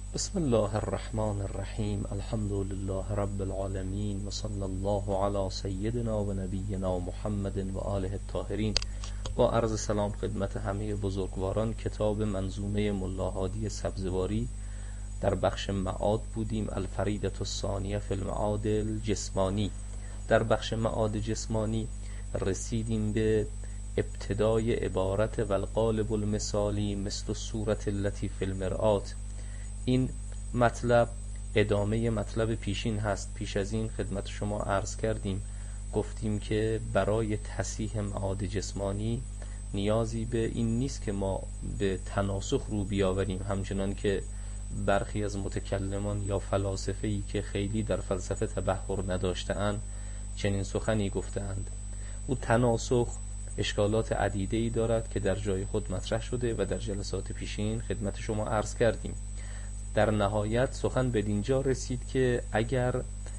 بسم الله الرحمن الرحیم. الحمد لله رب العالمین و صلی الله علی سیدنا و نبینا محمد و آله الطاهرین. با عرض سلام خدمت همه بزرگواران. کتاب منظومه ملا هادی سبزواری در بخش معاد بودیم. الفریدة الثانیه فی المعاد الجسمانی. در بخش معاد جسمانی رسیدیم به ابتدای عبارت و القالب المثالی مثل الصورة التي فی المرآة. این مطلب ادامه مطلب پیشین هست. پیش از این خدمت شما عرض کردیم، گفتیم که برای تصحیح معاد جسمانی نیازی به این نیست که ما به تناسخ رو بیاوریم، همچنان که برخی از متکلمان یا فلاسفه‌ای که خیلی در فلسفه تبحر نداشته‌اند چنین سخنی گفتند. او تناسخ اشکالات عدیده‌ای دارد که در جای خود مطرح شده و در جلسات پیشین خدمت شما عرض کردیم. در نهایت سخن به دینجا رسید که اگر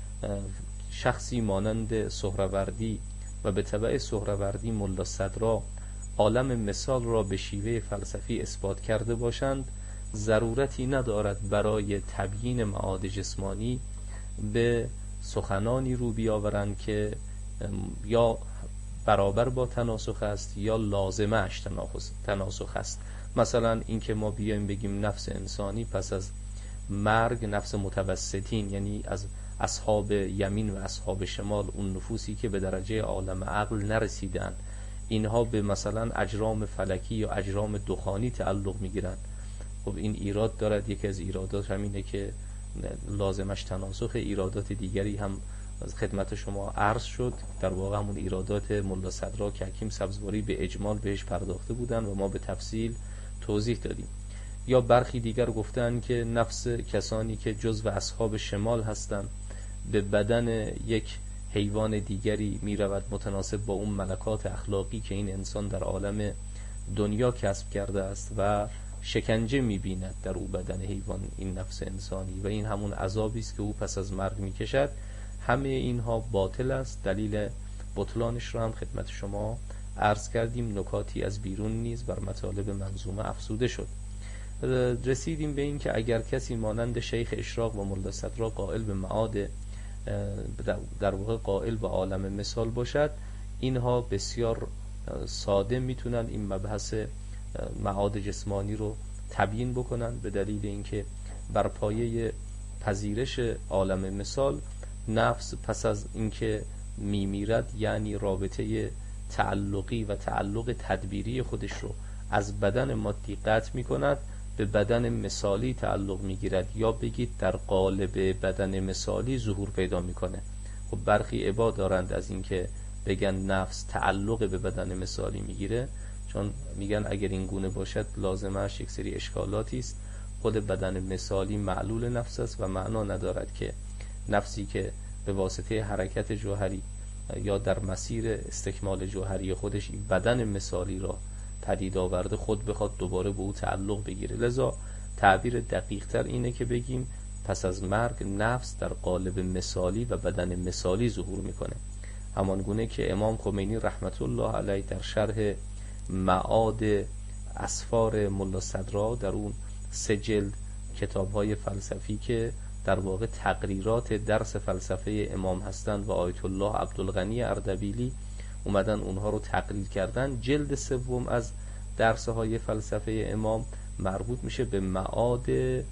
شخصی مانند سهروردی و به تبع سهروردی ملا صدرا عالم مثال را به شیوه فلسفی اثبات کرده باشند، ضرورتی ندارد برای تبیین معاد جسمانی به سخنانی رو بیاورند که یا برابر با تناسخ است یا لازمه اش تناسخ است. مثلا اینکه ما بیایم بگیم نفس انسانی پس از مرگ نفس متوسطین، یعنی از اصحاب یمین و اصحاب شمال، اون نفوسی که به درجه عالم عقل نرسیدن، اینها به مثلا اجرام فلکی یا اجرام دخانی تعلق میگیرند. خب این ایراد دارد. یکی از ایرادات همینه که لازمش تناسخ. ایرادات دیگری هم از خدمت شما عرض شد، در واقع همون ایرادات ملا صدرا که حکیم سبزواری به اجمال بهش پرداخته بودن و ما به تفصیل توضیح دادیم. یا برخی دیگر گفتن که نفس کسانی که جزو اصحاب شمال هستند به بدن یک حیوان دیگری می رود متناسب با اون ملکات اخلاقی که این انسان در عالم دنیا کسب کرده است و شکنجه می بیند در او بدن حیوان، این نفس انسانی، و این همون عذابی است که او پس از مرگ می کشد. همه اینها باطل است. دلیل بطلانش را هم خدمت شما عرض کردیم. نکاتی از بیرون نیز بر مطالب منظومه افزوده شد. رسیدیم به این که اگر کسی مانند شیخ اشراق و ملا صدرا قائل به معاد، در واقع قائل به عالم مثال باشد، اینها بسیار ساده میتونن این مبحث معاد جسمانی رو تبیین بکنن، به دلیل اینکه بر پایه پذیرش عالم مثال نفس پس از اینکه میمیرد، یعنی رابطه تعلقی و تعلق تدبیری خودش رو از بدن مادی قطع میکند، به بدن مثالی تعلق میگیرد، یا بگید در قالب بدن مثالی ظهور پیدا میکنه. خب برخی ابا دارند از اینکه بگن نفس تعلق به بدن مثالی میگیره، چون میگن اگر این گونه باشد لازمش یک سری اشکالاتی است. خود بدن مثالی معلول نفس است و معنا ندارد که نفسی که به واسطه حرکت جوهری یا در مسیر استکمال جوهری خودش این بدن مثالی را پدید آورده خود بخواد دوباره به او تعلق بگیره. لذا تعبیر دقیق تر اینه که بگیم پس از مرگ نفس در قالب مثالی و بدن مثالی ظهور میکنه. همان گونه که امام خمینی رحمت الله علیه در شرح معاد اسفار ملا صدرا در اون 3 جلد کتاب‌های فلسفی که در واقع تقریرات درس فلسفه امام هستند و آیت الله عبدالغنی اردبیلی اومدن اونها رو تقریر کردن، جلد 3 از درس‌های فلسفه امام مربوط میشه به معاد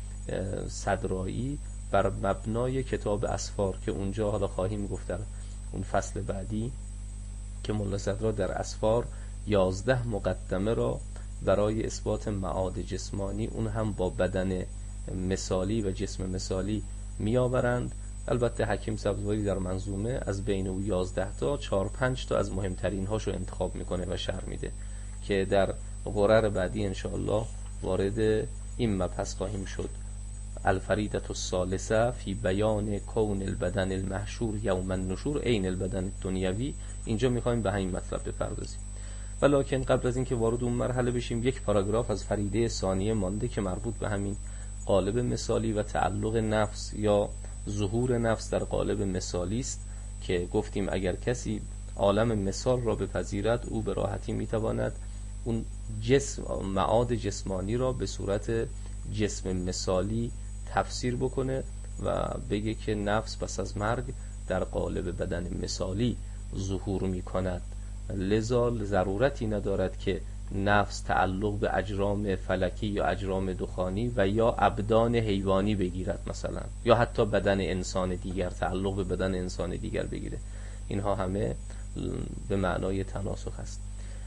صدرایی بر مبنای کتاب اسفار، که اونجا حالا خواهیم گفت در اون فصل بعدی که ملا صدرا در اسفار 11 مقدمه را برای اثبات معاد جسمانی، اون هم با بدن مثالی و جسم مثالی میآورند. البته حکیم سبزواری در منظومه از بین او 11 تا 4-5 تا از مهمترین هاشو انتخاب میکنه و شرح میده که در غرر بعدی انشاءالله وارد این مبحث خواهیم شد. الفریدة الثالثه فی بیان کون البدن المحشور یوم النشور عین البدن دنیوی. اینجا میخوایم به همین مطلب بپردازیم، ولکن قبل از اینکه وارد اون مرحله بشیم یک پاراگراف از فریده ثانیه مانده که مربوط به همین قالب مثالی و تعلق نفس یا ظهور نفس در قالب مثالی است، که گفتیم اگر کسی عالم مثال را بپذیرد او به راحتی میتواند اون جسم معاد جسمانی را به صورت جسم مثالی تفسیر بکنه و بگه که نفس پس از مرگ در قالب بدن مثالی ظهور می کند، لذا ضرورتی ندارد که نفس تعلق به اجرام فلکی یا اجرام دخانی و یا ابدان حیوانی بگیرد مثلا، یا حتی بدن انسان دیگر تعلق به بدن انسان دیگر بگیره. اینها همه به معنای تناسخ است.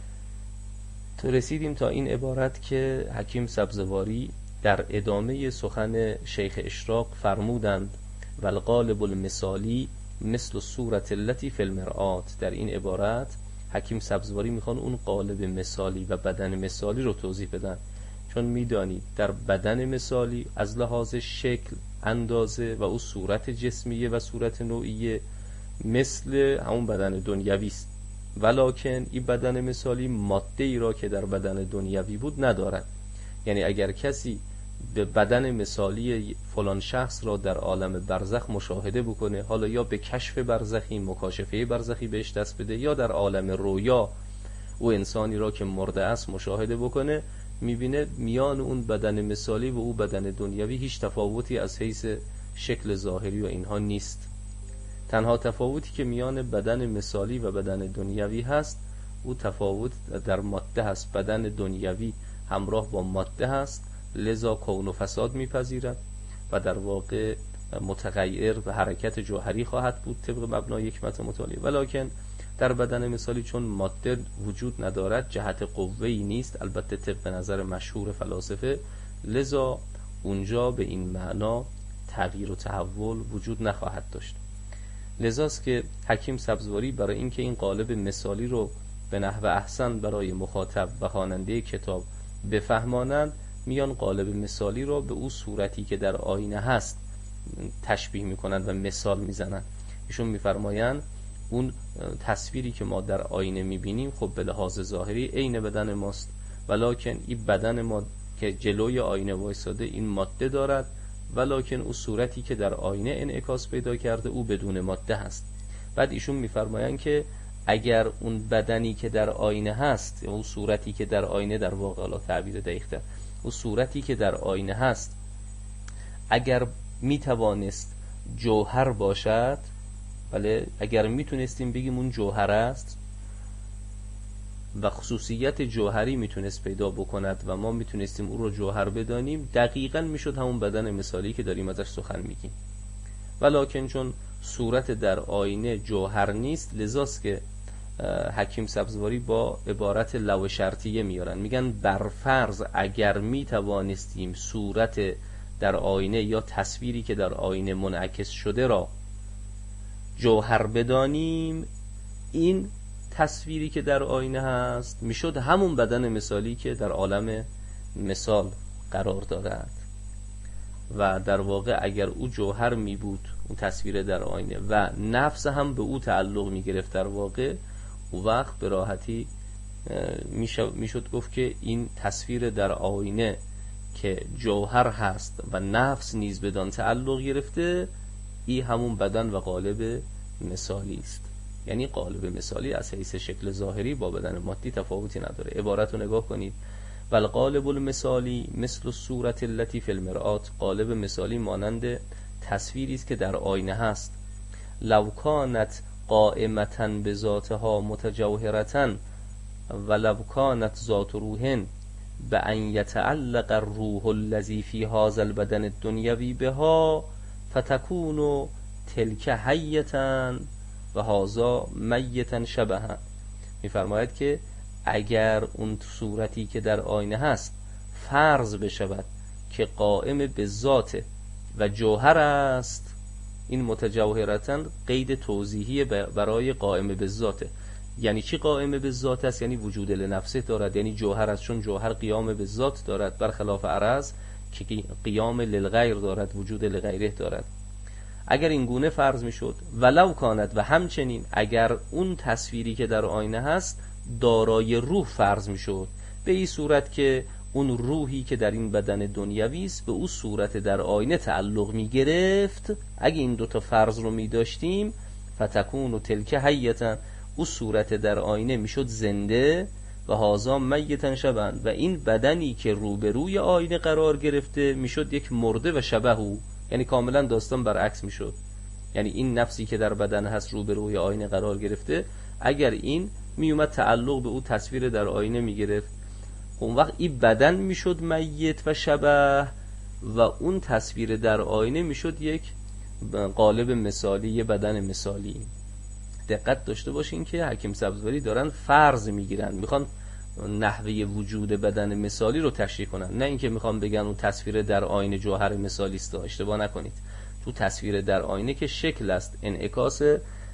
تو رسیدیم تا این عبارت که حکیم سبزواری در ادامه سخن شیخ اشراق فرمودند والقالب المثالی مثل صورت التی فی المرآة. در این عبارت حکیم سبزواری میخوان اون قالب مثالی و بدن مثالی رو توضیح بدن، چون میدانید در بدن مثالی از لحاظ شکل، اندازه و اون صورت جسمیه و صورت نوعیه مثل همون بدن دنیوی است، ولکن این بدن مثالی ماده ای را که در بدن دنیوی بود ندارد. یعنی اگر کسی به بدن مثالی فلان شخص را در عالم برزخ مشاهده بکنه، حالا یا به کشف برزخی، مکاشفه برزخی بهش دست بده، یا در عالم رویا او انسانی را که مرده است مشاهده بکنه، میبینه میان اون بدن مثالی و او بدن دنیوی هیچ تفاوتی از حیث شکل ظاهری و اینها نیست. تنها تفاوتی که میان بدن مثالی و بدن دنیوی هست او تفاوت در ماده هست. بدن دنیوی همراه با ماده هست، لذا کون و فساد میپذیرد و در واقع متغیر به حرکت جوهری خواهد بود طبق مبنای حکمت متعالی. ولکن در بدن مثالی چون ماده وجود ندارد، جهت قوه‌ای نیست، البته طبق نظر مشهور فلاسفه، لذا اونجا به این معنا تغییر و تحول وجود نخواهد داشت. لذاست که حکیم سبزواری برای اینکه این قالب مثالی رو به نحو احسن برای مخاطب و خواننده کتاب بفهمانند، میان قالب مثالی رو به اون صورتی که در آینه هست تشبیه میکنند و مثال میزنند. ایشون میفرمایند اون تصویری که ما در آینه میبینیم خب به لحاظ ظاهری عین بدن ماست، ولکن این بدن ما که جلوی آینه وایساده این ماده دارد، ولکن اون صورتی که در آینه انعکاس پیدا کرده او بدون ماده هست. بعد ایشون میفرمایند که اگر اون بدنی که در آینه هست، اون صورتی که در آینه، در واقع حالا تعبیر دقیق‌تر، اون صورتی که در آینه هست اگر میتوانست جوهر باشد، بله اگر میتونستیم بگیم اون جوهر است و خصوصیت جوهری میتونست پیدا بکند و ما میتونستیم او رو جوهر بدانیم، دقیقاً میشد همون بدن مثالی که داریم ازش سخن میگیم. ولکن چون صورت در آینه جوهر نیست، لذاست که حکیم سبزواری با عبارت لو شرطیه میارن، میگن برفرض اگر میتوانستیم صورت در آینه یا تصویری که در آینه منعکس شده را جوهر بدانیم، این تصویری که در آینه هست میشد همون بدن مثالی که در عالم مثال قرار دارد. و در واقع اگر او جوهر می بود، اون تصویر در آینه، و نفس هم به او تعلق می گرفت، در واقع او وقت به راحتی میشد گفت که این تصویر در آینه که جوهر هست و نفس نیز بدان تعلق گرفته، این همون بدن و قالب مثالی است. یعنی قالب مثالی از حیث شکل ظاهری با بدن مادی تفاوتی نداره. عبارت رو نگاه کنید، والقالب المثالی مثل الصورت التی فی المرآة. قالب مثالی مانند تصویری است که در آینه هست. لو کانت قائمة بذاتها متجوهرة ولو کانت ذات روح بأن يتعلق الروح الذي في هذا البدن الدنيوي بها فتكون تلك حية و هذا میتا شبها. میفرماید که اگر اون صورتی که در آینه هست فرض بشود که قائم به ذات و جوهر است، این متجوهرتن قید توضیحی برای قائم به ذاته. یعنی چی قائم به ذات است؟ یعنی وجود لنفسه دارد، یعنی جوهر است، چون جوهر قیام به ذات دارد، برخلاف عرض که قیام للغیر دارد، وجود لغیره دارد. اگر این گونه فرض می شد ولو کانت، و همچنین اگر اون تصویری که در آینه هست دارای روح فرض می شد، به این صورت که اون روحی که در این بدن دنیوی است به اون صورت در آینه تعلق می گرفت، اگه این دوتا فرض رو می داشتیم فتکون و تلک حیتا، اون صورت در آینه می شد زنده و هازا میتن شبن، و این بدنی که روبروی آینه قرار گرفته میشد یک مرده و شبه او، یعنی کاملا داستان برعکس میشد. یعنی این نفسی که در بدن هست روبروی آینه قرار گرفته، اگر این میومد تعلق به او تصویر در آینه میگرفت، اون وقت این بدن میشد میت و شبه و اون تصویر در آینه میشد یک قالب مثالی، یه بدن مثالی. دقت داشته باشین که حکیم سبزواری دارن فرض میگیرن، میخوان نحوه وجود بدن مثالی رو تشریح کنن، نه اینکه میخوان بگن اون تصویر در آینه جوهر مثالی است. اشتباه نکنید، تو تصویر در آینه که شکل است، انعکاس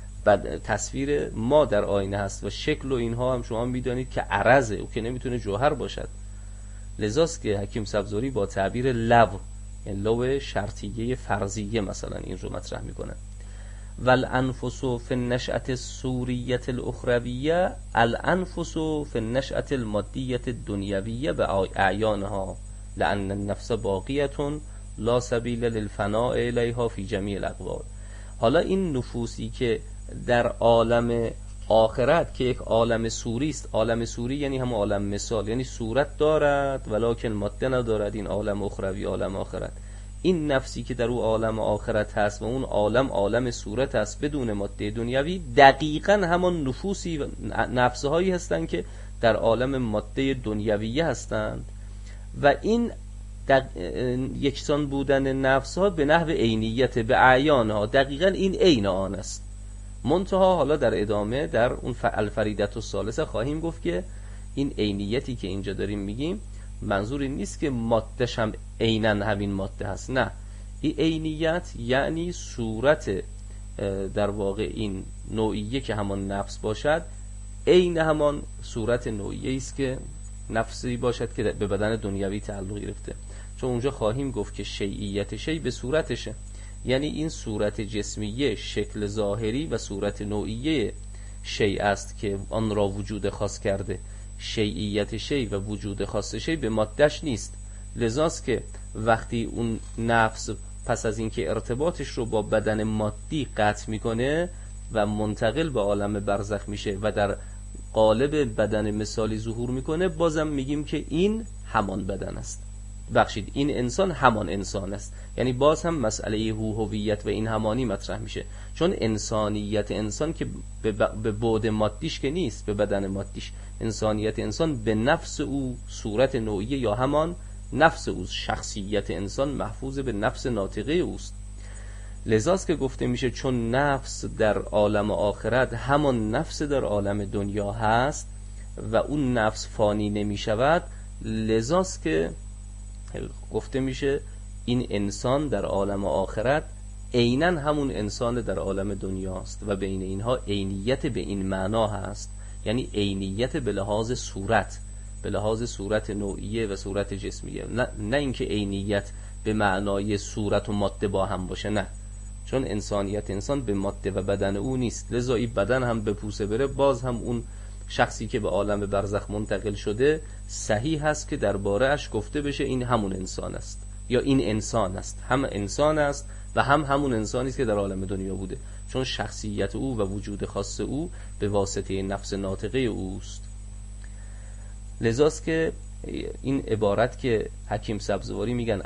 تصویر ما در آینه هست و شکل و اینها هم شما میدانید که عرضه، او که نمیتونه جوهر باشد. لذاست که حکیم سبزواری با تعبیر لو، یعنی لو شرطیه فرضیه مثلا این رو مطرح میکنه. والانفس فی النشأة السوریة الاخرویه الانفس فی النشأة المادیة الدنیویه باعیانها لان النفس باقیة لا سبیل للفناء الیها فی جمیع الاقوال. حالا این نفوسی که در عالم آخرت که یک عالم سوری است، عالم سوری یعنی هم عالم مثال، یعنی صورت دارد ولکن ماده ندارد، این عالم اخروی، عالم آخرت. این نفسی که در او عالم آخرت هست و اون عالم عالم صورت هست بدون ماده دنیوی، دقیقاً همان نفوسی و نفسهایی هستند که در عالم ماده دنیویه هستند و این یکسان بودن نفسها به نحو عینیت به اعیانها، دقیقاً این عین آن است. منتها حالا در ادامه در اون الفریدة الثالثه خواهیم گفت که این عینیتی که اینجا داریم میگیم منظور این نیست که ماده‌ش هم عیناً همین ماده هست، نه، این عینیت یعنی صورت در واقع این نوعیه که همان نفس باشد عین همان صورت نوعیه است که نفسی باشد که به بدن دنیوی تعلق گرفته. چون اونجا خواهیم گفت که شیعیت شیء به صورتشه، یعنی این صورت جسمیه شکل ظاهری و صورت نوعیه شیء است که آن را وجود خاص کرده. شیعیت شیء و وجود خاص شیء به مادهش نیست. لذاست که وقتی اون نفس پس از اینکه ارتباطش رو با بدن مادی قطع میکنه و منتقل به عالم برزخ میشه و در قالب بدن مثالی ظهور میکنه، بازم میگیم که این همان بدن است. بخشید، این انسان همان انسان است. یعنی باز هم مسئله هویت و این همانی مطرح میشه، چون انسانیت انسان که به بعد مادیش که نیست، به بدن مادیش. انسانیت انسان به نفس او، صورت نوعیه یا همان نفس او، شخصیت انسان محفوظ به نفس ناطقه اوست. لذاست که گفته میشه چون نفس در عالم آخرت همان نفس در عالم دنیا هست و اون نفس فانی نمیشود، لذاست که گفته میشه این انسان در عالم آخرت عیناً همون انسان در عالم دنیاست و بین اینها عینیت به این معنا هست، یعنی عینیت به لحاظ صورت، به لحاظ صورت نوعیه و صورت جسمیه، نه اینکه عینیت به معنای صورت و ماده با هم باشه، نه، چون انسانیت انسان به ماده و بدن او نیست. لذا این بدن هم به پوسه بره، باز هم اون شخصی که به عالم برزخ منتقل شده صحیح هست که درباره اش گفته بشه این همون انسان است یا این انسان است، هم انسان است و هم همون انسانی است که در عالم دنیا بوده، چون شخصیت او و وجود خاص او به واسطه نفس ناطقه اوست. لذاست که این عبارت که حکیم سبزواری میگن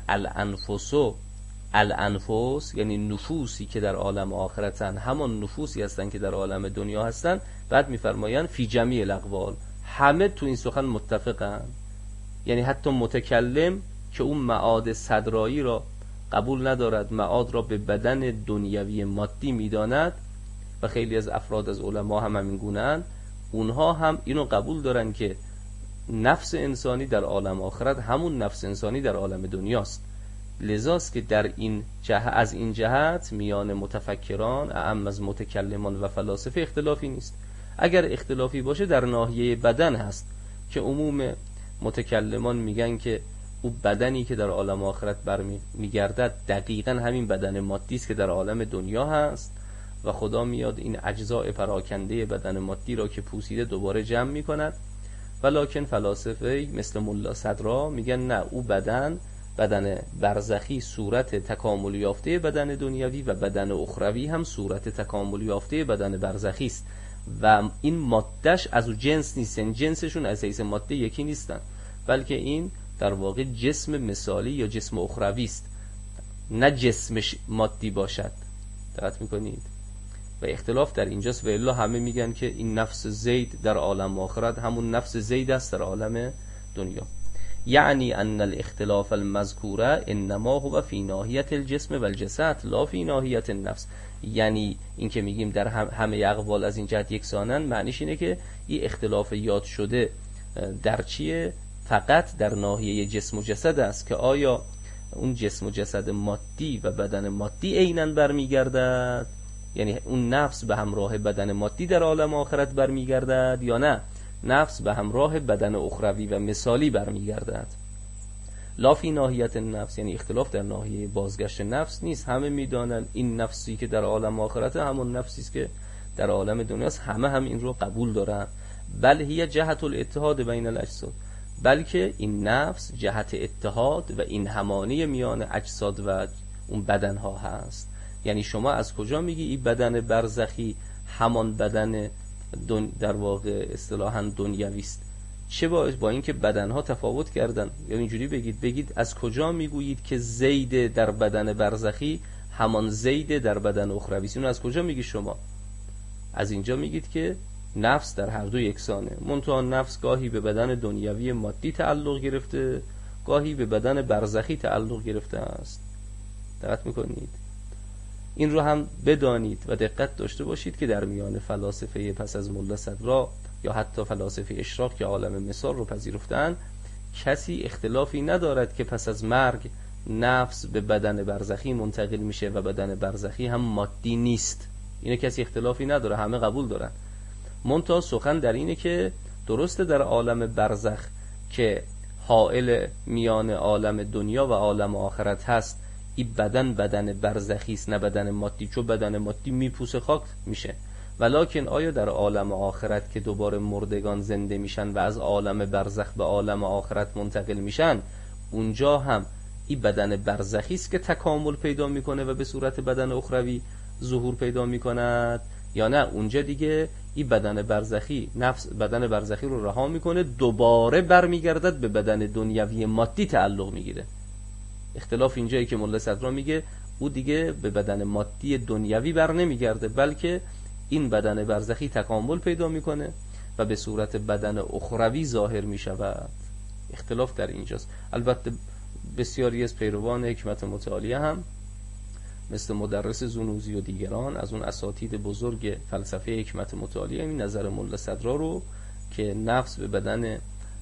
الانفس یعنی نفوسی که در عالم آخرتن همان نفوسی هستن که در عالم دنیا هستن، بعد میفرمایند فی جمیع الاقوال، همه تو این سخن متفقن. یعنی حتی متکلم که اون معاد صدرایی را قبول ندارد، معاد را به بدن دنیوی مادی میداند و خیلی از افراد از علما هم همین گونه‌اند، اونها هم اینو قبول دارن که نفس انسانی در عالم آخرت همون نفس انسانی در عالم دنیاست. لذاست که در این از این جهت میان متفکران اعم از متکلمان و فلاسفه اختلافی نیست. اگر اختلافی باشه در ناحیه بدن هست که عموم متکلمان میگن که او بدنی که در عالم آخرت برمیگردد دقیقاً همین بدن مادی است که در عالم دنیا هست و خدا میاد این اجزاء پراکنده بدن مادی را که پوسیده دوباره جمع میکند. ولکن فلاسفه مثل ملا صدرا میگن نه، او بدن برزخی صورت تکامل یافته بدن دنیوی و بدن اخروی هم صورت تکامل یافته بدن برزخی است و این مادهش از اون جنس نیستن، جنسشون از حیث ماده یکی نیستن، بلکه این در واقع جسم مثالی یا جسم اخروی است، نه جسمش مادی باشد. دقت میکنید؟ و اختلاف در اینجاست. و الا همه میگن که این نفس زید در عالم آخرت همون نفس زید است در عالم دنیا. یعنی ان الاختلاف المذکوره انما هو فی ناحیت الجسم و الجسد لا فی ناحیت النفس. یعنی این که میگیم در همه اقوال از این جهت یکسانن، معنیش اینه که این اختلاف یاد شده در چیه؟ فقط در ناحیه جسم و جسد است که آیا اون جسم و جسد مادی و بدن مادی عیناً برمیگردد، یعنی اون نفس به همراه بدن مادی در عالم آخرت برمیگردد، یا نه نفس به همراه بدن اخروی و مثالی برمیگردد. لا فی ناحیت النفس، یعنی اختلاف در ناحیه بازگشت نفس نیست. همه میدانن این نفسی که در عالم آخرت همون نفسی است که در عالم دنیاست، همه هم این رو قبول دارن. بل هی جهت الاتحاد بین الاجساد، بلکه این نفس جهت اتحاد و این همانی میان اجساد و اون بدن ها هست. یعنی شما از کجا میگی این بدن برزخی همان بدن در واقع اصطلاحاً دنیوی است؟ چه با اینکه بدن ها تفاوت کردن، یا اینجوری بگید از کجا میگویید که زید در بدن برزخی همان زید در بدن اخروی است؟ اینو از کجا میگی شما؟ از اینجا میگید که نفس در هر دو یکسانه، منتها نفس گاهی به بدن دنیوی مادی تعلق گرفته، گاهی به بدن برزخی تعلق گرفته است. دقت میکنید؟ این رو هم بدانید و دقت داشته باشید که در میان فلاسفه پس از ملا صدرا یا حتی فلاسفه اشراق که عالم مثال رو پذیرفتن، کسی اختلافی ندارد که پس از مرگ نفس به بدن برزخی منتقل میشه و بدن برزخی هم مادی نیست. اینه کسی اختلافی نداره، همه قبول دارن. منتها سخن در اینه که درسته در عالم برزخ که حائل میان عالم دنیا و عالم آخرت هست، این بدن برزخی است نه بدن مادی، چون بدن مادی میپوسه خاک میشه. ولکن آیا در عالم آخرت که دوباره مردگان زنده میشن و از عالم برزخ به عالم آخرت منتقل میشن، اونجا هم این بدن برزخی است که تکامل پیدا میکنه و به صورت بدن اخروی ظهور پیدا میکند، یا نه اونجا دیگه این بدن برزخی، نفس بدن برزخی رو رها میکنه، دوباره برمیگردد به بدن دنیوی مادی تعلق میگیره. اختلاف اینجایی که ملا صدرا میگه او دیگه به بدن مادی دنیوی بر نمیگرده، بلکه این بدن برزخی تکامل پیدا میکنه و به صورت بدن اخروی ظاهر میشود. اختلاف در اینجاست. البته بسیاری از پیروان حکمت متعالیه هم مثل مدرس زنوزی و دیگران از اون اساتید بزرگ فلسفه حکمت متعالیه این نظر ملا صدرا رو که نفس به بدن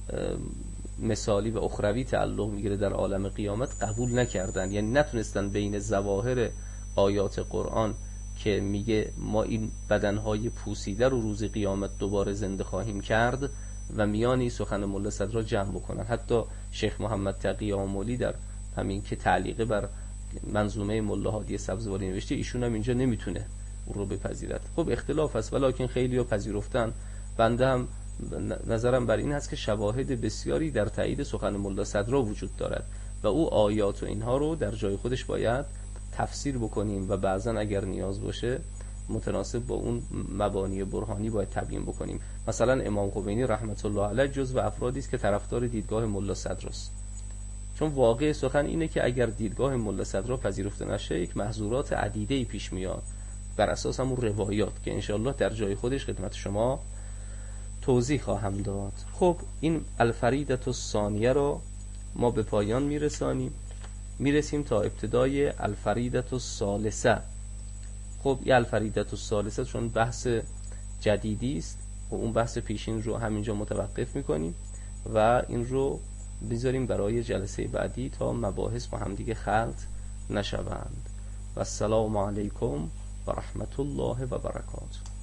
مثالی و اخروی تعلق میگیره در عالم قیامت قبول نکردن. یعنی نتونستن بین ظواهر آیات قرآن که میگه ما این بدنهای پوسیده رو روز قیامت دوباره زنده خواهیم کرد و میانی سخن ملا صدرا جمع بکنن. حتی شیخ محمد تقی آملی در همین که تعلیق بر منظومه ملا هادی سبزواری نوشته، ایشون هم اینجا نمیتونه اون رو بپذیرد. خب اختلاف هست، ولکن خیلی ها پذیرفتن. بنده هم نظرم بر این هست که شواهد بسیاری در تایید سخن ملا صدرا وجود دارد و او آیات و اینها رو در جای خودش باید تفسیر بکنیم و بعضا اگر نیاز باشه متناسب با اون مبانی برهانی باید تبیین بکنیم. مثلا امام خمینی رحمت الله علیه جزو افرادی است که طرفدار دیدگاه ملا صدراست، چون واقع سخن اینه که اگر دیدگاه ملا صدرا پذیرفته نشه یک محظورات عدیده‌ای پیش میاد بر اساس همون روایات که انشاءالله در جای خودش خدمت شما توضیح خواهم داد. خب این الفریدة الثانیه رو ما به پایان میرسیم تا ابتدای الفریدة الثالثه. خب این الفریدة الثالثه چون بحث جدیدی است و اون بحث پیشین رو همینجا متوقف میکنیم و این رو بذاریم برای جلسه بعدی تا مباحث با هم دیگه خلط نشوند. و السلام علیکم و رحمت الله و برکاته.